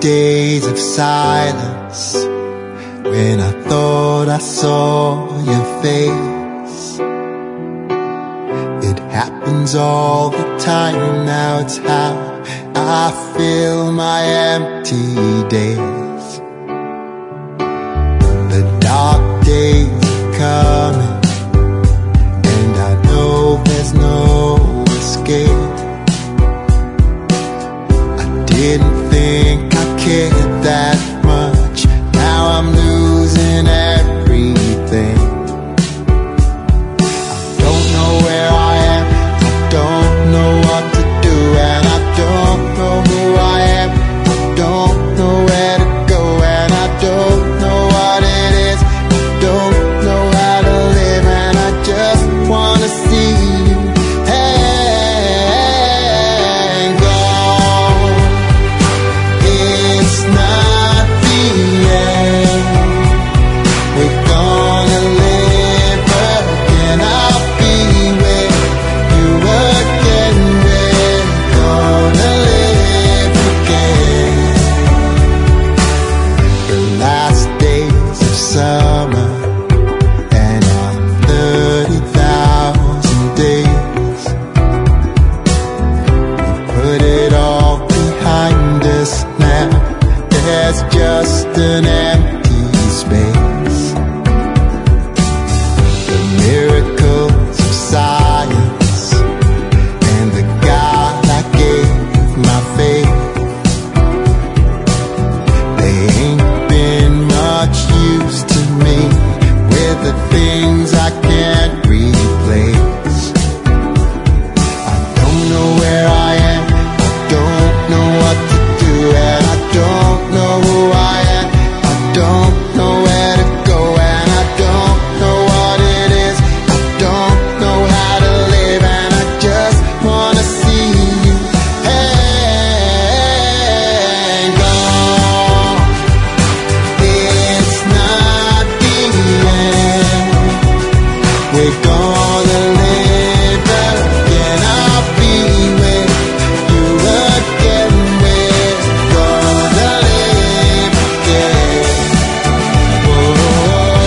days of silence, when I thought I saw your face. It happens all the time now, it's how I fill my empty days. The dark days are coming, and I know there's no escape. I didn't think I cared that much, now I'm losing everything. I don't know where I am, I don't know what to do, and I don't know who I am, I don't know where to go, and I don't know what it is, I don't know how to live, and I just wanna see you hang on. It's not the end, we're gonna live again. I'll be with you again, we're gonna live again. The last days of summer and our 30,000 days, we put it all behind us now. There's just an empty space. The miracles of science and the God I gave my faith, they ain't been much use to me with the things I can't replace. I don't know where I am, I don't know what to do, and I don't know who I am, I don't know where to go, and I don't know what it is, I don't know how to live, and I just wanna see you hang on. It's not the end, we're gonna live again. I'll be with you again, we're gonna live again. Whoa,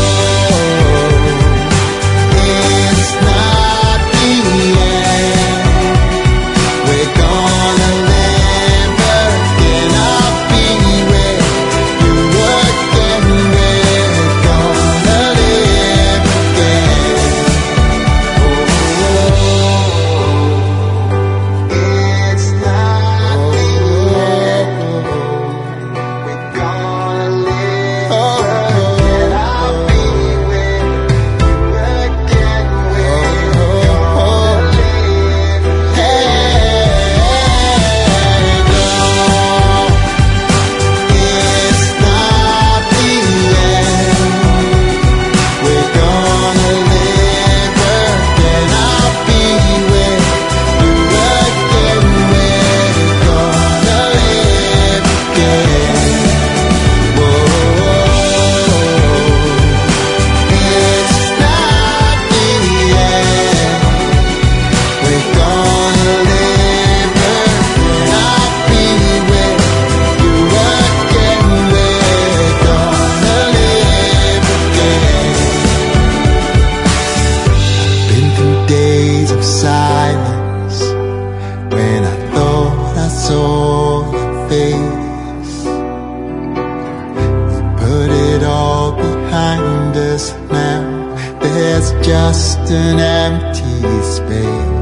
it's not the end, we're gonna live again. I'll be with you again, we're gonna live again. It's not the end, we're gonna live again. I'll be with you again, we're gonna live. Hang on. It's not the end, we're gonna live again. I'll be with you again, we're gonna live again. Whoa, it's not the end, we're gonna live again. I'll be with you again, we're gonna live again. Been through days of silence, when I thought I saw your face. We put it all behind us now, there's just an empty space.